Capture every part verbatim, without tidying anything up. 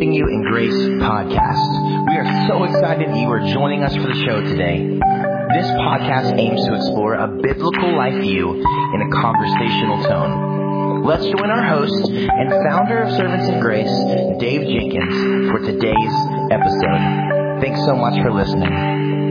Equipping You in Grace podcast. We are so excited that you are joining us for the show today. This podcast aims to explore a biblical life view in a conversational tone. Let's join our host and founder of Servants in Grace, Dave Jenkins, for today's episode. Thanks so much for listening.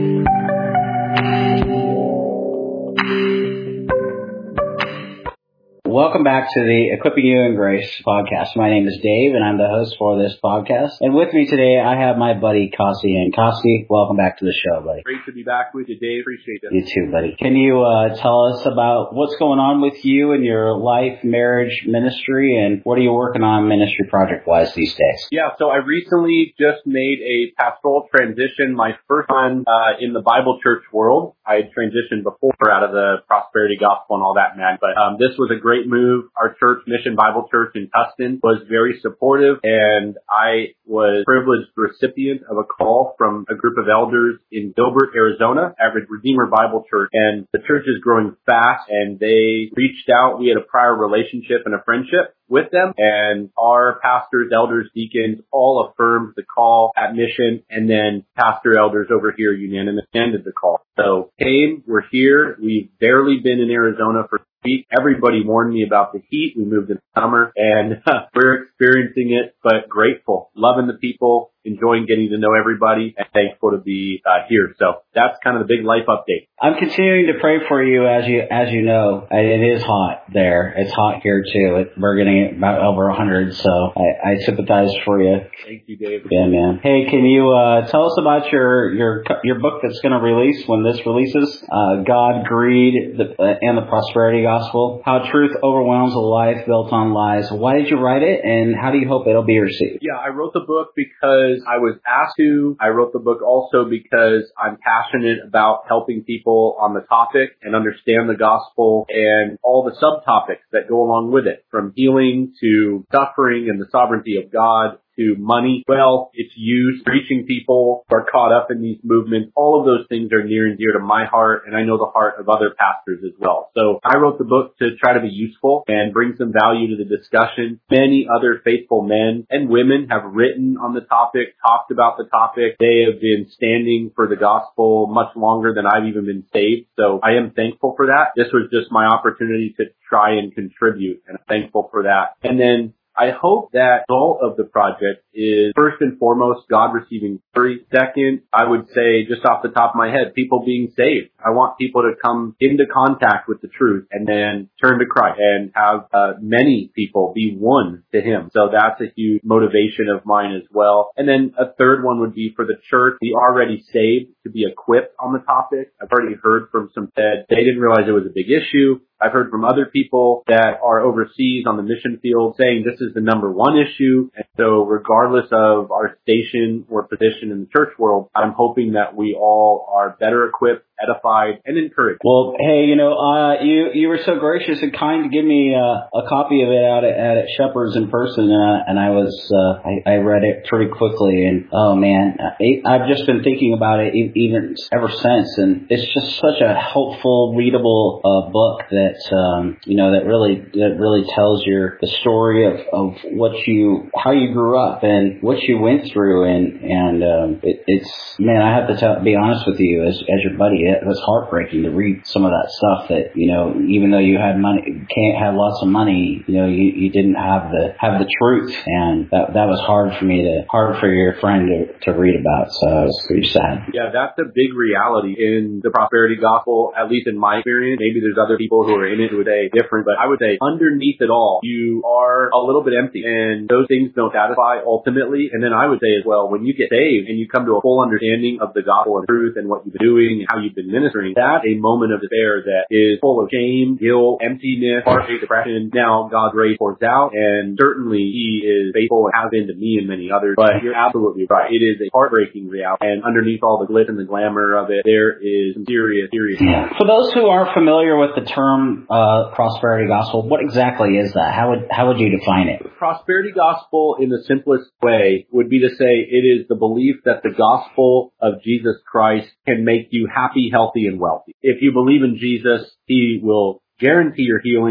Welcome back to the Equipping You in Grace podcast. My name is Dave, and I'm the host for this podcast. And with me today, I have my buddy, Kasi. And Kasi, welcome back to the show, buddy. Great to be back with you, Dave. Appreciate it. You too, buddy. Can you uh, tell us about what's going on with you and your life, marriage, ministry, and what are you working on ministry project-wise these days? Yeah, so I recently just made a pastoral transition, my first time uh, in the Bible church world. I had transitioned before out of the prosperity gospel and all that, man. But um, this was a great move. Our church, Mission Bible Church in Tustin, was very supportive, and I was a privileged recipient of a call from a group of elders in Gilbert, Arizona, at Redeemer Bible Church. And the church is growing fast, and they reached out. We had a prior relationship and a friendship with them, and our pastors, elders, deacons all affirmed the call at Mission, and then pastor elders over here unanimously ended the call. So came, we're here. We've barely been in Arizona for a week. Everybody warned me about the heat. We moved in summer, and we're experiencing it, but grateful, loving the people, enjoying getting to know everybody, and thankful to be uh, here. So that's kind of the big life update. I'm continuing to pray for you, as you as you know. It is hot there. It's hot here too. It, we're getting about over one hundred, so I, I sympathize for you. Thank you, Dave. Yeah, man. Hey, can you uh, tell us about your your your book that's going to release when this releases? Uh, God, Greed, the, uh, and the Prosperity Gospel. How truth overwhelms a life built on lies. Why did you write it, and how do you hope it'll be received? Yeah, I wrote the book because I was asked to. I wrote the book also because I'm passionate about helping people on the topic and understand the gospel and all the subtopics that go along with it, from healing to suffering and the sovereignty of God, to money, wealth, its use, reaching people who are caught up in these movements. All of those things are near and dear to my heart, and I know the heart of other pastors as well. So I wrote the book to try to be useful and bring some value to the discussion. Many other faithful men and women have written on the topic, talked about the topic. They have been standing for the gospel much longer than I've even been saved. So I am thankful for that. This was just my opportunity to try and contribute, and I'm thankful for that. And then I hope that the goal of the project is, first and foremost, God receiving glory. Second, I would say, just off the top of my head, people being saved. I want people to come into contact with the truth and then turn to Christ and have uh, many people be one to Him. So that's a huge motivation of mine as well. And then a third one would be for the church, the already saved, to be equipped on the topic. I've already heard from some that they didn't realize it was a big issue. I've heard from other people that are overseas on the mission field saying this is the number one issue. And so regardless of our station or position in the church world, I'm hoping that we all are better equipped, edified, and encouraged. Well, hey, you know, uh, you you were so gracious and kind to give me uh, a copy of it out at, at Shepherd's in person, uh, and I was uh, I, I read it pretty quickly, and oh man, I, I've just been thinking about it even ever since, and it's just such a helpful, readable uh, book that um, you know that really that really tells your the story of, of what you how you grew up and what you went through, and and um, it, it's man, I have to tell, be honest with you as as your buddy. It was heartbreaking to read some of that stuff that, you know, even though you had money, can't have lots of money, you know, you, you didn't have the, have the truth. And that, that was hard for me to, hard for your friend to, to read about. So it was pretty sad. Yeah, that's a big reality in the prosperity gospel, at least in my experience. Maybe there's other people who are in it who would say different, but I would say underneath it all, you are a little bit empty, and those things don't satisfy ultimately. And then I would say as well, when you get saved and you come to a full understanding of the gospel and truth and what you've been doing and how you've been ministering, that's a moment of despair that is full of shame, guilt, emptiness, heartache, depression. Now God's grace pours out, and certainly He is faithful and has been to me and many others. But you're absolutely right. It is a heartbreaking reality, and underneath all the glitz and the glamour of it, there is some serious, serious. Yeah. For those who aren't familiar with the term uh, prosperity gospel, what exactly is that? How would how would you define it? Prosperity gospel, in the simplest way, would be to say it is the belief that the gospel of Jesus Christ can make you happy, healthy, and wealthy. If you believe in Jesus, He will guarantee your healing,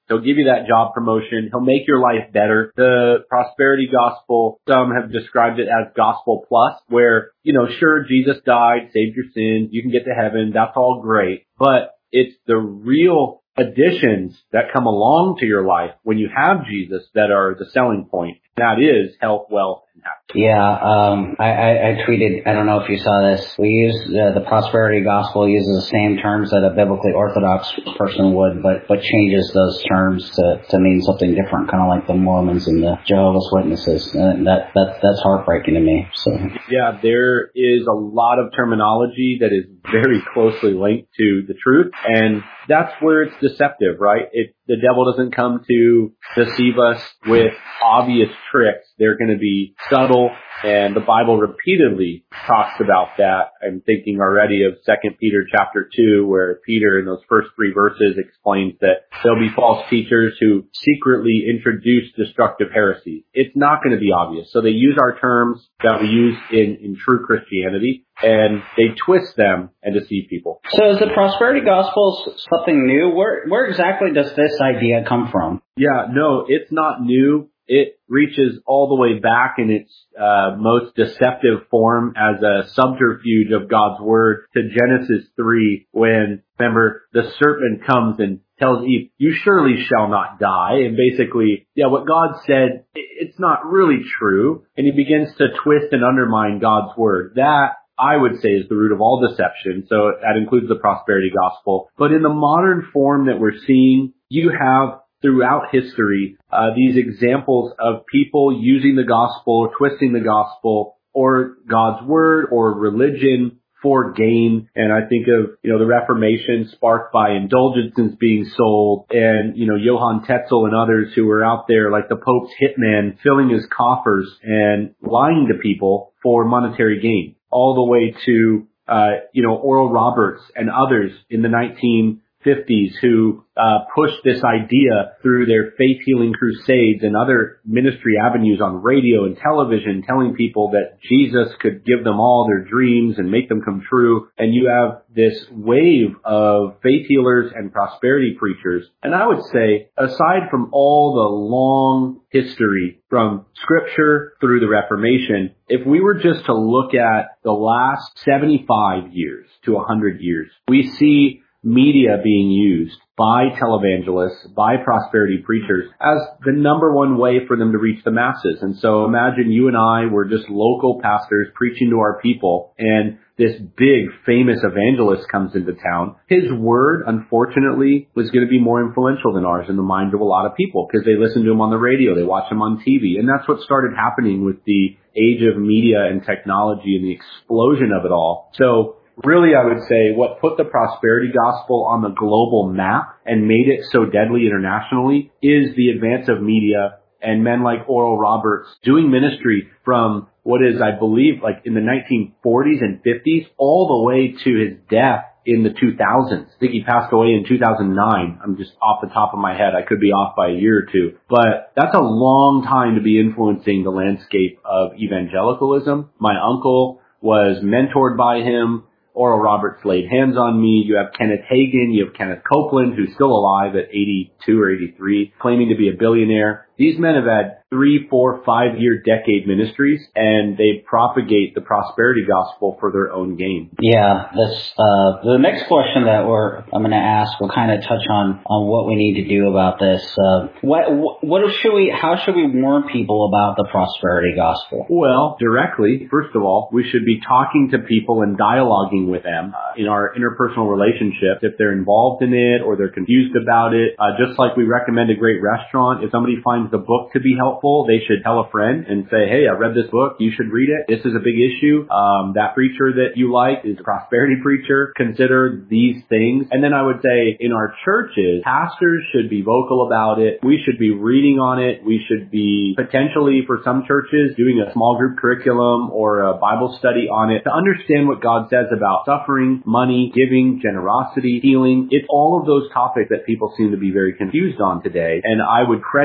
He'll give you that job promotion. He'll make your life better. The prosperity gospel, some have described it as gospel plus, where, you know, sure, Jesus died, saved your sins, you can get to heaven, that's all great, but it's the real additions that come along to your life when you have Jesus that are the selling point. That is health, wealth, and happiness. Yeah, um, I, I, I tweeted, I don't know if you saw this, we use, uh, the prosperity gospel uses the same terms that a biblically orthodox person would, but, but changes those terms to, to mean something different, kind of like the Mormons and the Jehovah's Witnesses. And that, that, that's heartbreaking to me, so. Yeah, there is a lot of terminology that is very closely linked to the truth, and that's where it's deceptive, right? It, the devil doesn't come to deceive us with obvious tricks. They're going to be subtle, and the Bible repeatedly talks about that. I'm thinking already of Second Peter chapter two, where Peter in those first three verses explains that there'll be false teachers who secretly introduce destructive heresies. It's not going to be obvious. So they use our terms that we use in, in true Christianity, and they twist them and deceive people. So is the prosperity gospel something new? Where, where exactly does this idea come from? Yeah, no, it's not new. It reaches all the way back in its uh, most deceptive form as a subterfuge of God's word to Genesis three, when, remember, the serpent comes and tells Eve, you surely shall not die. And basically, yeah, what God said, it's not really true. And he begins to twist and undermine God's word. That, I would say, is the root of all deception. So that includes the prosperity gospel. But in the modern form that we're seeing, you have throughout history, uh, these examples of people using the gospel, twisting the gospel, or God's word, or religion for gain. And I think of, you know, the Reformation sparked by indulgences being sold, and, you know, Johann Tetzel and others who were out there like the Pope's hitman, filling his coffers and lying to people for monetary gain, all the way to, uh, you know, Oral Roberts and others in the nineteen fifties who uh pushed this idea through their faith-healing crusades and other ministry avenues on radio and television, telling people that Jesus could give them all their dreams and make them come true. And you have this wave of faith healers and prosperity preachers. And I would say, aside from all the long history from Scripture through the Reformation, if we were just to look at the last seventy-five years to one hundred years, we see media being used by televangelists, by prosperity preachers as the number one way for them to reach the masses. And so imagine you and I were just local pastors preaching to our people, and this big famous evangelist comes into town. His word, unfortunately, was going to be more influential than ours in the mind of a lot of people because they listen to him on the radio, they watch him on T V. And that's what started happening with the age of media and technology and the explosion of it all. So really, I would say what put the prosperity gospel on the global map and made it so deadly internationally is the advance of media and men like Oral Roberts doing ministry from what is, I believe, like in the nineteen forties and fifties all the way to his death in the two thousands. I think he passed away in two thousand nine. I'm just off the top of my head. I could be off by a year or two. But that's a long time to be influencing the landscape of evangelicalism. My uncle was mentored by him. Oral Roberts laid hands on me. You have Kenneth Hagin. You have Kenneth Copeland, who's still alive at eighty-two or eighty-three, claiming to be a billionaire. These men have had three, four, five-year decade ministries, and they propagate the prosperity gospel for their own gain. Yeah, that's uh, the next question that we're I'm going to ask. We'll kind of touch on on what we need to do about this. Uh, what what should we? How should we warn people about the prosperity gospel? Well, directly, first of all, we should be talking to people and dialoguing with them uh, in our interpersonal relationships. If they're involved in it or they're confused about it, uh, just like we recommend a great restaurant, if somebody finds the book to be helpful, they should tell a friend and say, hey, I read this book. You should read it. This is a big issue. Um, that preacher that you like is a prosperity preacher. Consider these things. And then I would say in our churches, pastors should be vocal about it. We should be reading on it. We should be potentially, for some churches, doing a small group curriculum or a Bible study on it to understand what God says about suffering, money, giving, generosity, healing. It's all of those topics that people seem to be very confused on today. And I would credit that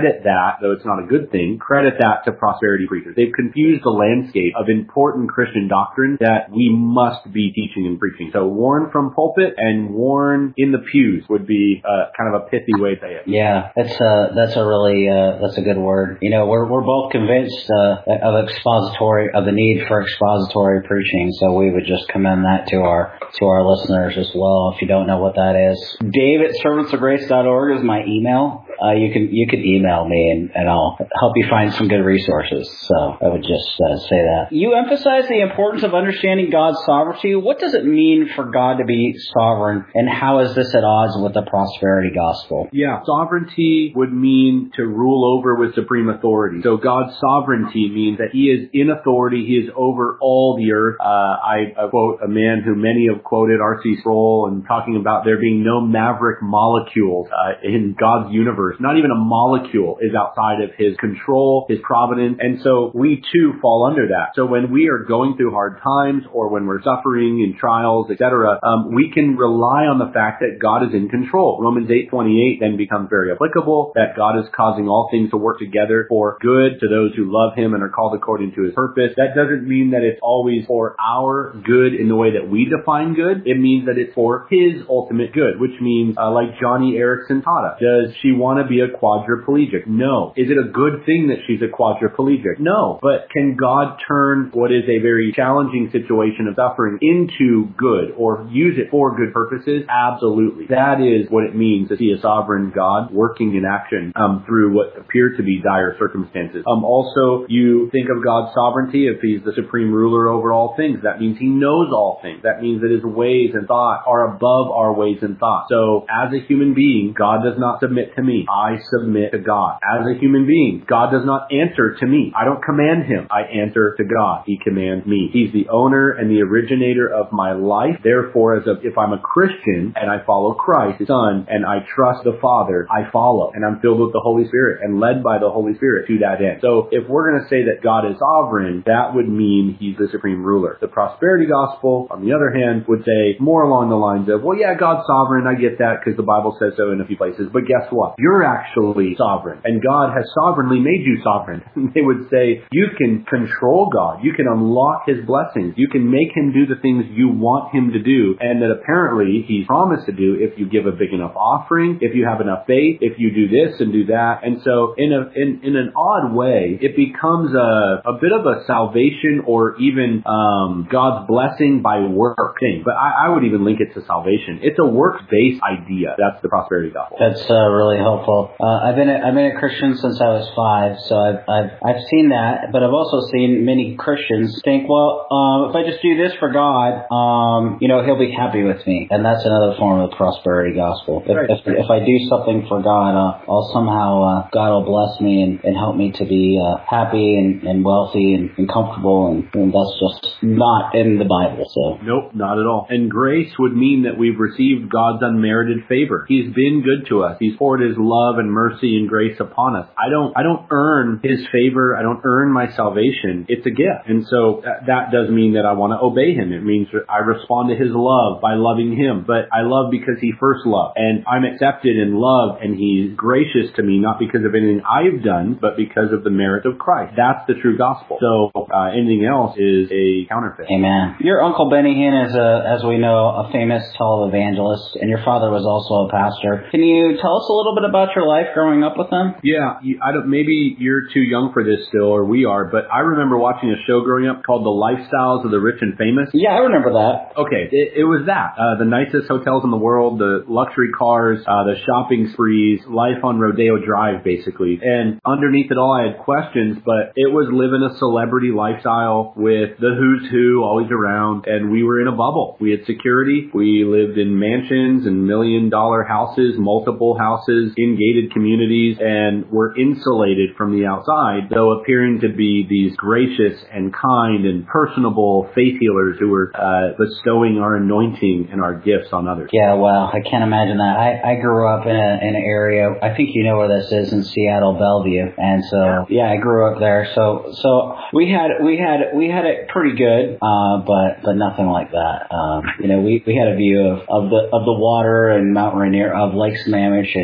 that, though it's not a good thing, credit that to prosperity preachers. They've confused the landscape of important Christian doctrine that we must be teaching and preaching. So warn from pulpit and warn in the pews would be uh, kind of a pithy way to say it. Yeah, that's a, that's a really, uh, that's a good word. You know, we're, we're both convinced uh, of expository, of the need for expository preaching, so we would just commend that to our, to our listeners as well, if you don't know what that is. Dave at servants of grace dot org is my email. Uh, you can you can email me and, and I'll help you find some good resources. So I would just uh, say that. You emphasize the importance of understanding God's sovereignty. What does it mean for God to be sovereign, and how is this at odds with the prosperity gospel? Yeah, sovereignty would mean to rule over with supreme authority. So God's sovereignty means that He is in authority. He is over all the earth. Uh, I, I quote a man who many have quoted, R C Sproul, and talking about there being no maverick molecules uh, in God's universe. Not even a molecule is outside of His control, His providence, and so we too fall under that. So when we are going through hard times, or when we're suffering in trials, et cetera, um, we can rely on the fact that God is in control. Romans eight twenty-eight then becomes very applicable, that God is causing all things to work together for good to those who love Him and are called according to His purpose. That doesn't mean that it's always for our good in the way that we define good. It means that it's for His ultimate good, which means uh, like Johnny Erickson taught us. Does she want to be a quadriplegic? No. Is it a good thing that she's a quadriplegic? No. But can God turn what is a very challenging situation of suffering into good, or use it for good purposes? Absolutely. That is what it means to see a sovereign God working in action um, through what appear to be dire circumstances. Um, also, you think of God's sovereignty. If He's the supreme ruler over all things, that means He knows all things. That means that His ways and thoughts are above our ways and thoughts. So as a human being, God does not submit to me. I submit to God. As a human being, God does not answer to me. I don't command Him. I answer to God. He commands me. He's the owner and the originator of my life. Therefore, as a, if I'm a Christian and I follow Christ, His Son, and I trust the Father, I follow. And I'm filled with the Holy Spirit and led by the Holy Spirit to that end. So if we're going to say that God is sovereign, that would mean He's the supreme ruler. The prosperity gospel, on the other hand, would say more along the lines of, well, yeah, God's sovereign. I get that because the Bible says so in a few places. But guess what? You're actually sovereign, and God has sovereignly made you sovereign. They would say you can control God. You can unlock His blessings. You can make Him do the things you want Him to do, and that apparently He's promised to do if you give a big enough offering, if you have enough faith, if you do this and do that. And so in a in, in an odd way, it becomes a, a bit of a salvation, or even um, God's blessing by work thing. But I, I would even link it to salvation. It's a works-based idea. That's the prosperity gospel. That's uh, really helpful. Uh, I've been a, I've been a Christian since I was five, so I've I've I've seen that. But I've also seen many Christians think, well, um, if I just do this for God, um, you know, He'll be happy with me, and that's another form of the prosperity gospel. If Right. if, if I do something for God, uh, I'll somehow uh, God will bless me and, and help me to be uh, happy and, and wealthy and, and comfortable, and, and that's just not in the Bible. So nope, not at all. And grace would mean that we've received God's unmerited favor. He's been good to us. He's poured His love and mercy and grace upon us. I don't, I don't earn His favor. I don't earn my salvation. It's a gift. And so that, that does mean that I want to obey Him. It means that I respond to His love by loving Him. But I love because He first loved. And I'm accepted in love, and He's gracious to me, not because of anything I've done, but because of the merit of Christ. That's the true gospel. So uh, anything else is a counterfeit. Amen. Your Uncle Benny Hinn is, a, as we know, a famous televangelist, and your father was also a pastor. Can you tell us a little bit about your life growing up with him? Yeah, you, I don't. Maybe you're too young for this still, or we are, but I remember watching a show growing up called The Lifestyles of the Rich and Famous. Yeah, I remember that. Okay, it, it was that. Uh, the nicest hotels in the world, the luxury cars, uh, the shopping sprees, life on Rodeo Drive, basically. And underneath it all, I had questions, but it was living a celebrity lifestyle with the who's who always around, and we were in a bubble. We had security. We lived in mansions and million dollar houses, multiple houses, in gated communities, and were insulated from the outside, though appearing to be these gracious and kind and personable faith healers who were uh, bestowing our anointing and our gifts on others. Yeah, well, I can't imagine that. I, I grew up in, a, in an area, I think you know where this is, in Seattle, Bellevue, and so yeah, I grew up there. So so we had we had we had it pretty good, uh, but but nothing like that. Um, you know, we, we had a view of, of the of the water and Mount Rainier, of Lake Sammamish and Mount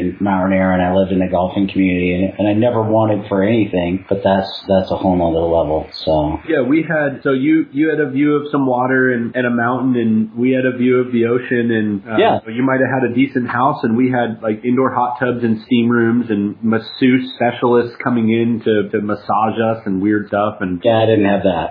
Corn Air and I lived in the golfing community, and, and I never wanted for anything, but that's that's a whole nother level. So yeah, we had so you you had a view of some water and, and a mountain, and we had a view of the ocean, and uh, yeah. you might have had a decent house, and we had like indoor hot tubs and steam rooms and masseuse specialists coming in to, to massage us and weird stuff. And yeah, I didn't have that.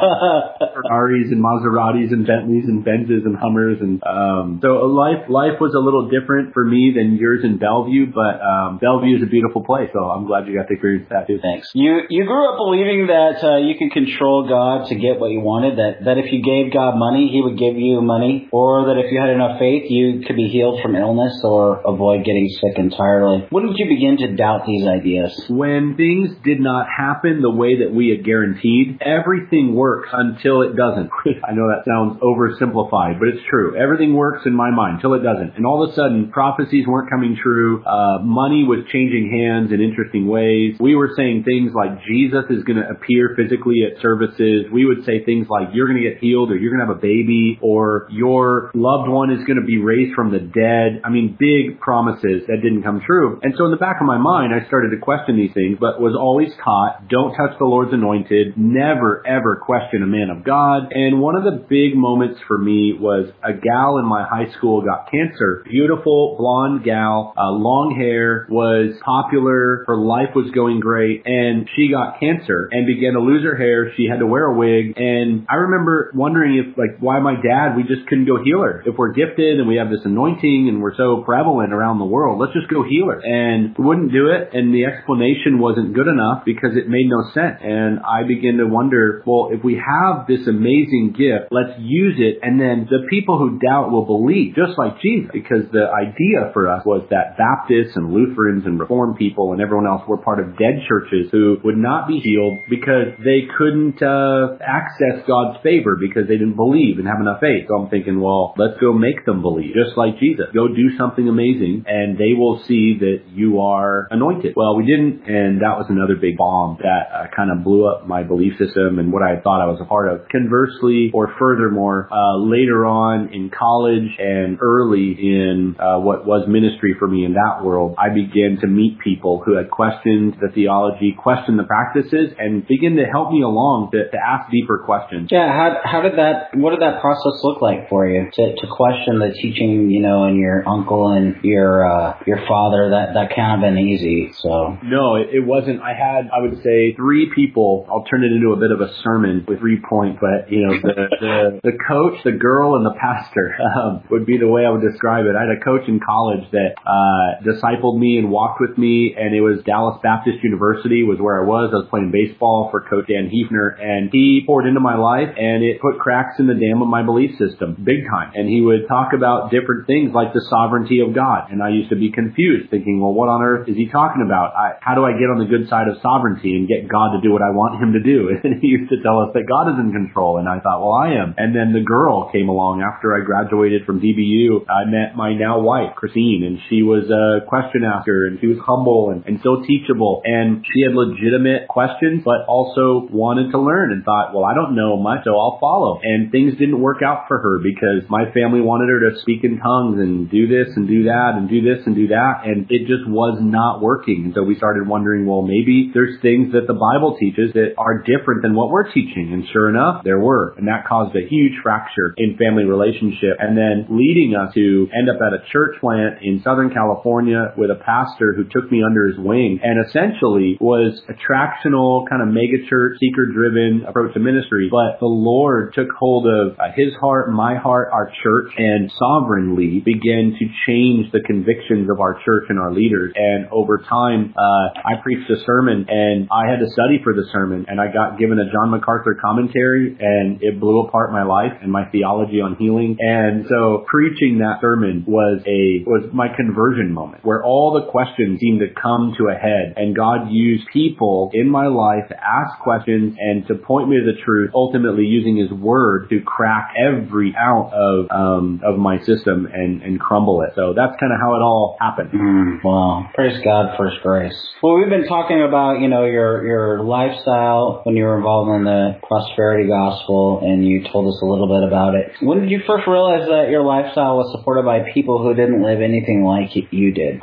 Ferraris and Maseratis and Bentleys and Benzes and Hummers, and um, so life life was a little different for me than yours in Bellevue, but um, Bellevue is a beautiful place, so I'm glad you got to experience that too. Thanks. You you grew up believing that uh, you could control God to get what you wanted, that, that if you gave God money, he would give you money, or that if you had enough faith, you could be healed from illness or avoid getting sick entirely. When did you begin to doubt these ideas? When things did not happen the way that we had guaranteed. Everything works until it doesn't. I know that sounds oversimplified, but it's true. Everything works in my mind till it doesn't. And all of a sudden, prophecies weren't coming true. Uh, money was changing hands in interesting ways. We were saying things like Jesus is going to appear physically at services. We would say things like you're going to get healed, or you're going to have a baby, or your loved one is going to be raised from the dead. I mean, big promises that didn't come true. And so in the back of my mind, I started to question these things, but was always taught, don't touch the Lord's anointed, never ever question a man of God. And one of the big moments for me was a gal in my high school got cancer. Beautiful blonde gal, uh, long hair, was popular, her life was going great, and she got cancer and began to lose her hair. She had to wear a wig, and I remember wondering if, like, why my dad, we just couldn't go heal her. If we're gifted and we have this anointing and we're so prevalent around the world, let's just go heal her. And we wouldn't do it, and the explanation wasn't good enough because it made no sense. And I began to wonder, well, if we have this amazing gift, let's use it, and then the people who doubt will believe, just like Jesus, because the idea for us was that Baptists and Lutherans and Reformed people and everyone else were part of dead churches who would not be healed because they couldn't uh, access God's favor because they didn't believe and have enough faith. So I'm thinking, well, let's go make them believe, just like Jesus. Go do something amazing, and they will see that you are anointed. Well, we didn't, and that was another big bomb that uh, kind of blew up my belief system and what I thought I was a part of. Conversely, or furthermore, uh, later on in college and early in uh, what was ministry for me in that world, I began to meet people who had questioned the theology, questioned the practices, and begin to help me along to, to ask deeper questions. Yeah, how how did that, what did that process look like for you? To to question the teaching, you know, and your uncle and your uh, your father, that, that can't have been easy, so. No, it, it wasn't. I had, I would say, three people. I'll turn it into a bit of a sermon with three points, but, you know, the, the, the coach, the girl, and the pastor um, would be the way I would describe it. I had a coach in college that uh, discipled me and walked with me, and it was Dallas Baptist University was where I was. I was playing baseball for Coach Dan Hefner, and he poured into my life, and it put cracks in the dam of my belief system, big time. And he would talk about different things like the sovereignty of God, and I used to be confused, thinking, well, what on earth is he talking about? I, how do I get on the good side of sovereignty and get God to do what I want him to do? And he used to tell us that God is in control, and I thought, well, I am. And then the girl came along after I graduated from D B U. I met my now wife, Christine, and she was a question asker, and she was humble and, and so teachable, and she had legitimate questions, but also wanted to learn and thought, well, I don't know much, so I'll follow. And things didn't work out for her because my family wanted her to speak in tongues and do this and do that and do this and do that, and it just was not working. And so we started wondering, well, maybe there's things that the Bible teaches that are different than what we're teaching. And sure enough, there were. And that caused a huge fracture in family relationship, and then leading us to end up at a church plant in Southern California with a pastor who took me under his wing and essentially was a tractional kind of mega church, seeker-driven approach to ministry. But the Lord took hold of uh, his heart, my heart, our church, and sovereignly began to change the convictions of our church and our leaders. And over time, uh, I preached a sermon, and I had to study for the sermon, and I got given a John MacArthur commentary, and it blew apart my life and my theology on healing. And so preaching that sermon was a was my conversion moment, where all the questions seemed to come to a head, and God used people in my life to ask questions and to point me to the truth, ultimately using his word to crack every ounce of um, of my system and, and crumble it. So that's kind of how it all happened. Mm, wow. Praise God for his grace. Well, we've been talking about, you know, your, your lifestyle when you were involved in the prosperity gospel, and you told us a little bit about it. When did you first realize that your lifestyle was supported by people who didn't live anything like you did? I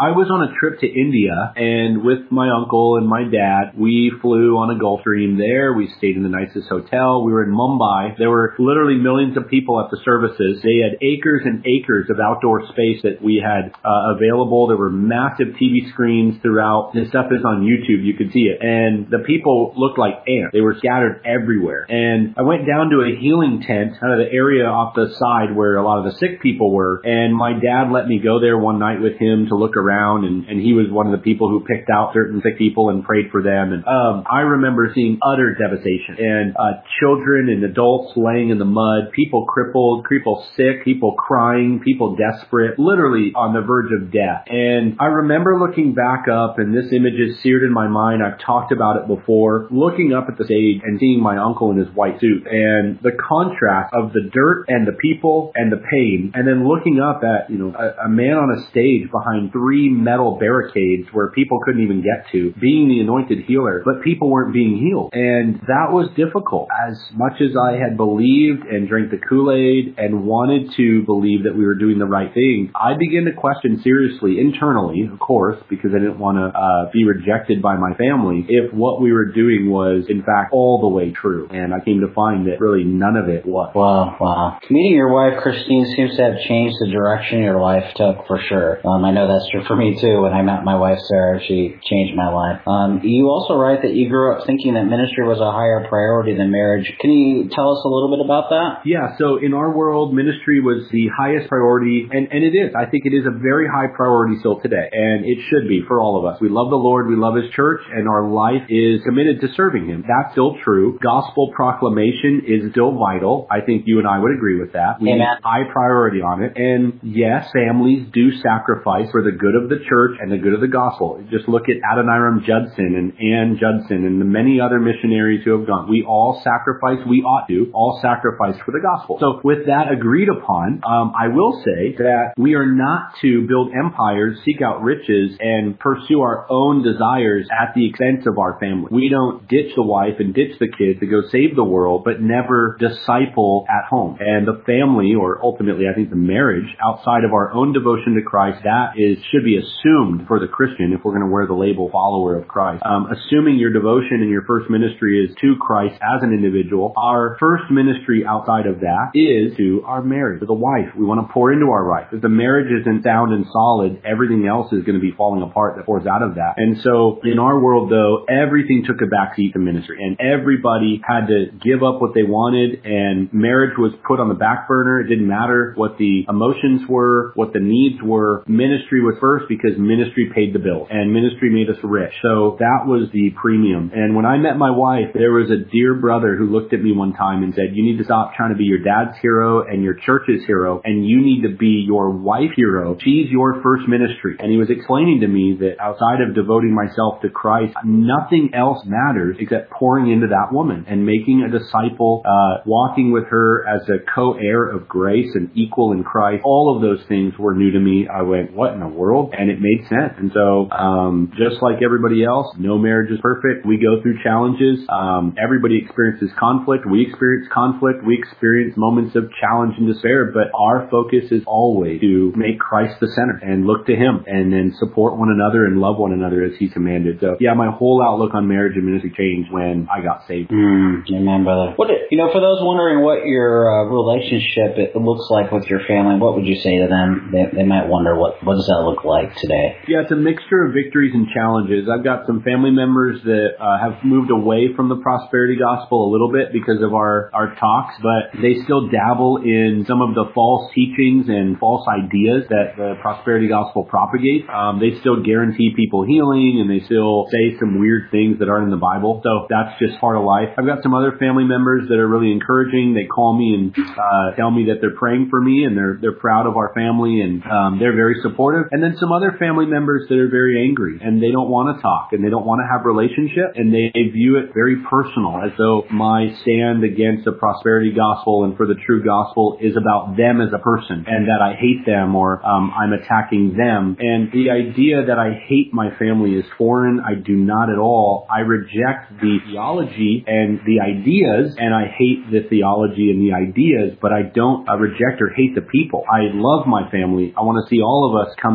I was on a trip to India, and with my uncle and my dad, we flew on a Gulfstream there. We stayed in the nicest hotel. We were in Mumbai. There were literally millions of people at the services. They had acres and acres of outdoor space that we had uh, available. There were massive T V screens throughout. This stuff is on YouTube. You could see it. And the people looked like ants. They were scattered everywhere. And I went down to a healing tent out of the area off the side where a lot of the sick people were. And my dad let me go there one night with him to look around. And, and he was one of the people who picked out certain sick people and prayed for them. And um, I remember seeing utter devastation and uh, children and adults laying in the mud, people crippled, people sick, people crying, people desperate, literally on the verge of death. And I remember looking back up, and this image is seared in my mind. I've talked about it before, looking up at the stage and seeing my uncle in his white suit and the contrast of the dirt and the people and the pain, and then looking up at, you know, a, a man on a stage behind three metal barricades where people couldn't even get to, being the anointed healer, but people weren't being healed. And that was difficult. As much as I had believed and drank the Kool-Aid and wanted to believe that we were doing the right thing, I began to question seriously, internally, of course, because I didn't want to uh, be rejected by my family, if what we were doing was, in fact, all the way true. And I came to find that really none of it was. Wow, wow. Meeting your wife, Christine, seems to have changed the direction your life took, for sure. Um, I know that's true for me, too. When I met my wife, Sarah, she changed my life. Um, you also write that you grew up thinking that ministry was a higher priority than marriage. Can you tell us a little bit about that? Yeah, so in our world, ministry was the highest priority, and, and it is. I think it is a very high priority still today, and it should be for all of us. We love the Lord, we love His church, and our life is committed to serving Him. That's still true. Gospel proclamation is still vital. I think you and I would agree with that. We Amen. have high priority on it, and yes, families do sacrifice for the good of the church and the good of the gospel. Just look at Adoniram Judson and Ann Judson and the many other missionaries who have gone. We all sacrifice, we ought to, all sacrifice for the gospel. So with that agreed upon, um, I will say that we are not to build empires, seek out riches, and pursue our own desires at the expense of our family. We don't ditch the wife and ditch the kids to go save the world, but never disciple at home. And the family, or ultimately I think the marriage, outside of our own devotion to Christ, that is should be assumed for the Christian if we're going to wear the label follower of Christ. Um, assuming your devotion and your first ministry is to Christ as an individual, our first ministry outside of that is to our marriage, to the wife. We want to pour into our wife. If the marriage isn't sound and solid, everything else is going to be falling apart that pours out of that. And so in our world, though, everything took a backseat to ministry, and everybody had to give up what they wanted, and marriage was put on the back burner. It didn't matter what the emotions were, what the needs were. Ministry was first because ministry paid the bill, and ministry made us rich. So that was the premium. And when I met my wife, there was a dear brother who looked at me one time and said, you need to stop trying to be your dad's hero and your church's hero, and you need to be your wife's hero. She's your first ministry. And he was explaining to me that outside of devoting myself to Christ, nothing else matters except pouring into that woman and making a disciple, uh, walking with her as a co-heir of grace and equal in Christ. All of those things were new to me. I went, what in the world? And it made sense. And so, um, just like everybody else, no marriage is perfect. We go through challenges. Um, everybody experiences conflict. We experience conflict. We experience moments of challenge and despair, but our focus is always to make Christ the center and look to Him and then support one another and love one another as He commanded. So yeah, my whole outlook on marriage and ministry changed when I got saved. Mm, amen, brother. What, you know, for those wondering what your uh, relationship it looks like with your family, what would you say to them? They, they might wonder what, what does that look like today? Yeah, it's a mixture of victories and challenges. I've got some family members that uh, have moved away from the prosperity gospel a little bit because of our, our talks, but they still dabble in some of the false teachings and false ideas that the prosperity gospel propagates. Um, they still guarantee people healing, and they still say some weird things that aren't in the Bible. So that's just part of life. I've got some other family members that are really encouraging. They call me and uh, tell me that they're praying for me, and they're they're proud of our family, and um, they're very supportive. And then some other family members that are very angry, and they don't want to talk, and they don't want to have relationship, and they view it very personal, as though my stand against the prosperity gospel and for the true gospel is about them as a person, and that I hate them, or um, I'm attacking them. And the idea that I hate my family is foreign. I do not at all. I reject the theology and the ideas, and I hate the theology and the ideas, but I don't uh, reject or hate the people. I love my family. I want to see all of us come to a place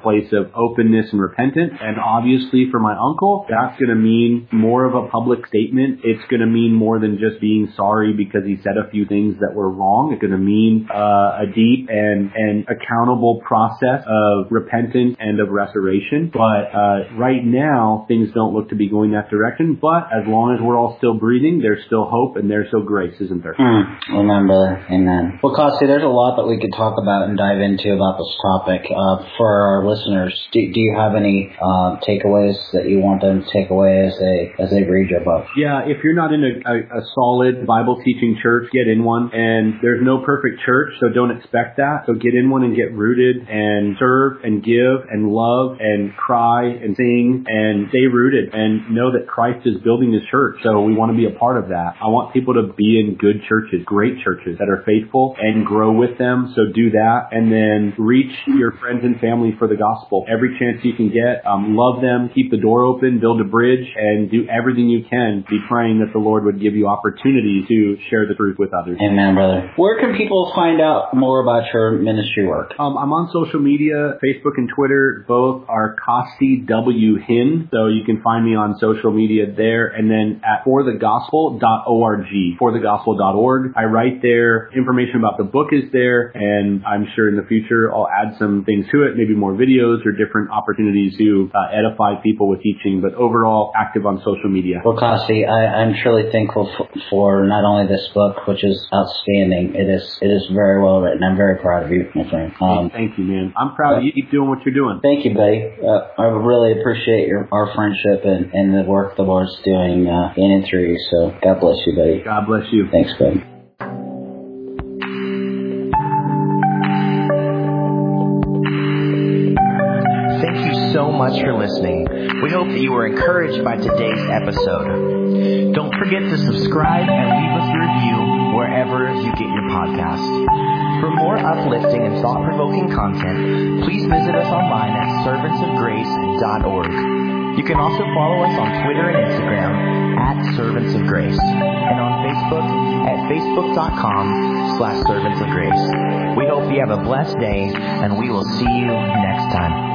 place of openness and repentance. And obviously for my uncle, that's going to mean more of a public statement. It's going to mean more than just being sorry because he said a few things that were wrong. It's going to mean uh, a deep and, and accountable process of repentance and of restoration. But uh, right now, things don't look to be going that direction. But as long as we're all still breathing, there's still hope and there's still grace, isn't there? Mm, amen, brother. Amen. Well, Kosty, there's a lot that we could talk about and dive into about this topic. Uh, for our listeners, do, do you have any uh, takeaways that you want them to take away as they as they read your book? Yeah, if you're not in a, a, a solid Bible teaching church, get in one. And there's no perfect church, so don't expect that. So get in one and get rooted and serve and give and love and cry and sing and stay rooted and know that Christ is building his church. So we want to be a part of that. I want people to be in good churches, great churches that are faithful and grow with them. So do that and then reach your friends and family for the gospel. Every chance you can get, um, love them, keep the door open, build a bridge, and do everything you can. Be praying that the Lord would give you opportunity to share the truth with others. Amen, brother. Where can people find out more about your ministry work? Um, I'm on social media, Facebook and Twitter. Both are Kosty W. Hinn. So you can find me on social media there. And then at for the gospel dot org, for the gospel dot org. I write there. Information about the book is there. And I'm sure in the future I'll add some things to it, maybe more videos or different opportunities to uh, edify people with teaching. But overall, active on social media. Well, Kosty, I, I'm truly thankful for, for not only this book, which is outstanding. It is it is very well written. I'm very proud of you, my friend. Um, Thank you, man. I'm proud of you. Keep doing what you're doing. Thank you, buddy. Uh, I really appreciate your our friendship and, and the work the Lord's doing uh, in and through you. So God bless you, buddy. God bless you. Thanks, buddy. Thank you so much for listening. We hope that you were encouraged by today's episode. Don't forget to subscribe and leave us a review wherever you get your podcast. For more uplifting and thought-provoking content, please visit us online at servants of grace dot org. You can also follow us on Twitter and Instagram at Servants of Grace and on Facebook at facebook dot com slash servants of grace. We hope you have a blessed day and we will see you next time.